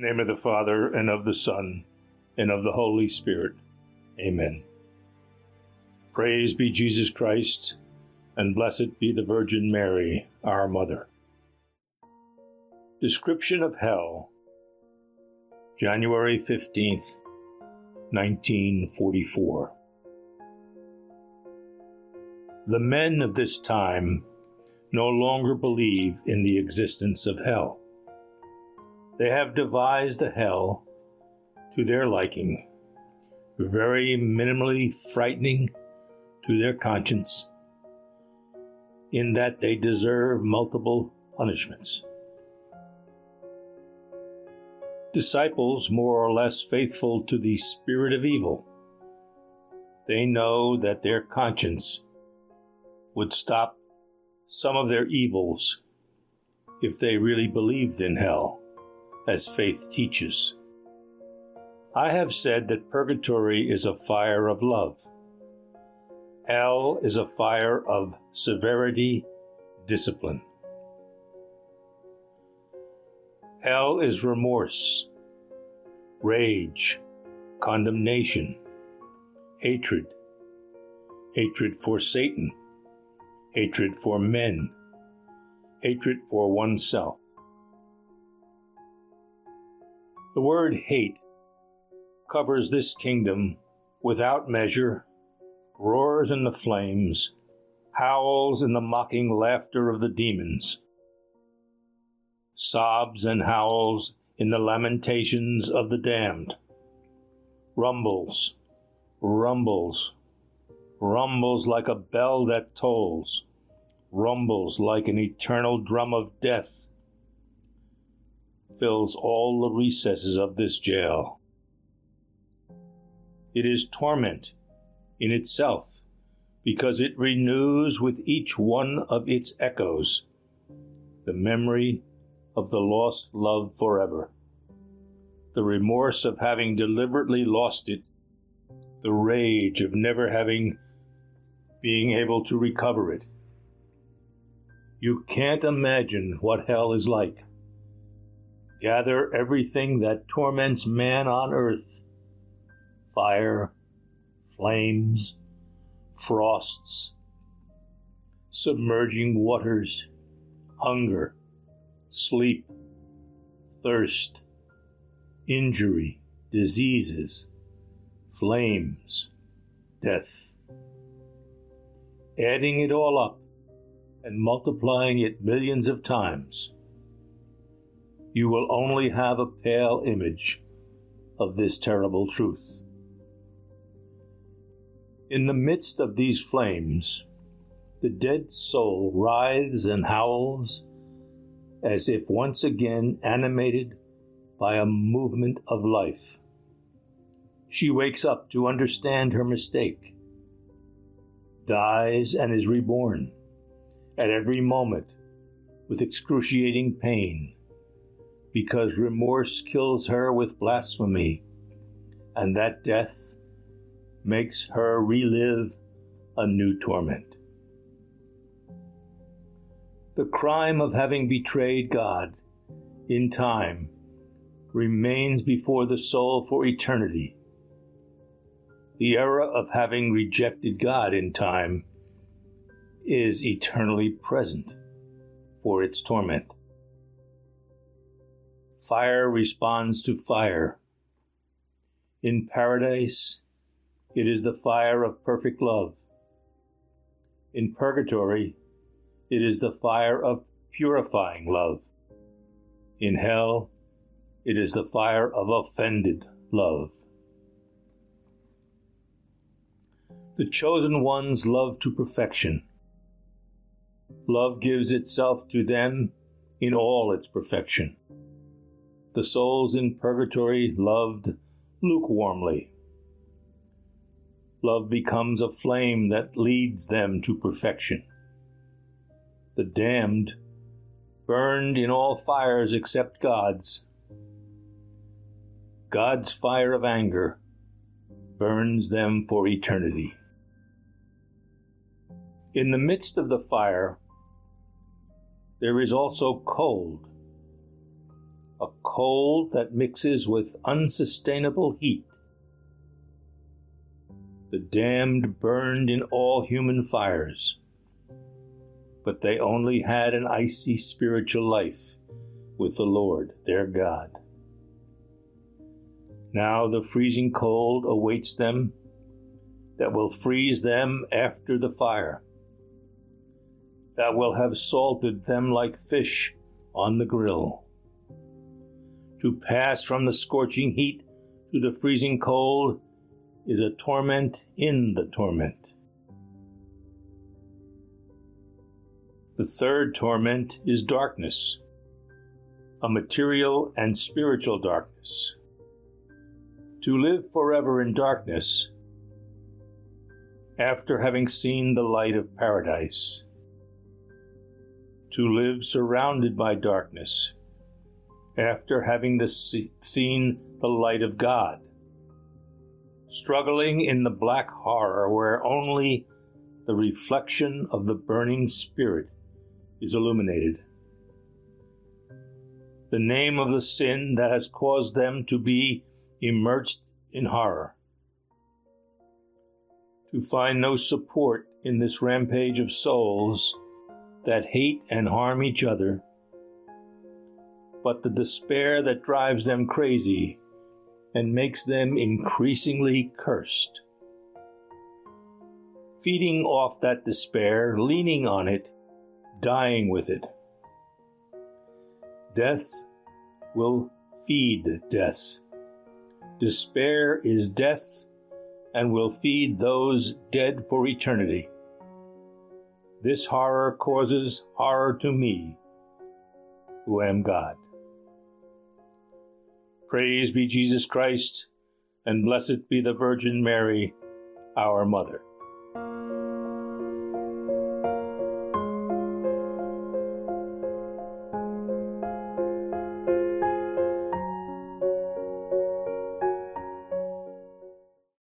name of the Father, and of the Son, and of the Holy Spirit. Amen. Praise be Jesus Christ, and blessed be the Virgin Mary, our Mother. Description of Hell, January 15th, 1944. The men of this time no longer believe in the existence of hell. They have devised a hell to their liking, very minimally frightening to their conscience, in that they deserve multiple punishments. Disciples more or less faithful to the spirit of evil, they know that their conscience would stop some of their evils if they really believed in hell, as faith teaches. I have said that purgatory is a fire of love. Hell is a fire of severity, discipline. Hell is remorse, rage, condemnation, hatred for Satan, hatred for men, hatred for oneself. The word hate covers this kingdom without measure, roars in the flames, howls in the mocking laughter of the demons, sobs and howls in the lamentations of the damned, rumbles like a bell that tolls, rumbles like an eternal drum of death, fills all the recesses of this jail. It is torment in itself, because it renews with each one of its echoes the memory of the lost love forever, the remorse of having deliberately lost it, the rage of never being able to recover it. You can't imagine what hell is like. Gather everything that torments man on earth: fire, flames, frosts, submerging waters, hunger, sleep, thirst, injury, diseases, flames, death. Adding it all up and multiplying it millions of times, you will only have a pale image of this terrible truth. In the midst of these flames, the dead soul writhes and howls as if once again animated by a movement of life. She wakes up to understand her mistake, dies and is reborn at every moment with excruciating pain, because remorse kills her with blasphemy, and that death makes her relive a new torment. The crime of having betrayed God in time remains before the soul for eternity. The error of having rejected God in time is eternally present for its torment. Fire responds to fire. In paradise, it is the fire of perfect love. In purgatory, it is the fire of purifying love. In hell, it is the fire of offended love. The chosen ones love to perfection. Love gives itself to them in all its perfection. The souls in purgatory loved lukewarmly. Love becomes a flame that leads them to perfection. The damned burned in all fires except God's. God's fire of anger burns them for eternity. In the midst of the fire, there is also cold, a cold that mixes with unsustainable heat. The damned burned in all human fires, but they only had an icy spiritual life with the Lord their God. Now the freezing cold awaits them that will freeze them after the fire, that will have salted them like fish on the grill. To pass from the scorching heat to the freezing cold is a torment in the torment. The third torment is darkness, a material and spiritual darkness. To live forever in darkness, after having seen the light of paradise. To live surrounded by darkness, after having seen the light of God. Struggling in the black horror where only the reflection of the burning spirit is illuminated. The name of the sin that has caused them to be immersed in horror. To find no support in this rampage of souls that hate and harm each other, but the despair that drives them crazy and makes them increasingly cursed. Feeding off that despair, leaning on it, dying with it. Death will feed death. Despair is death and will feed those dead for eternity. This horror causes horror to me, who am God. Praise be Jesus Christ, and blessed be the Virgin Mary, our Mother.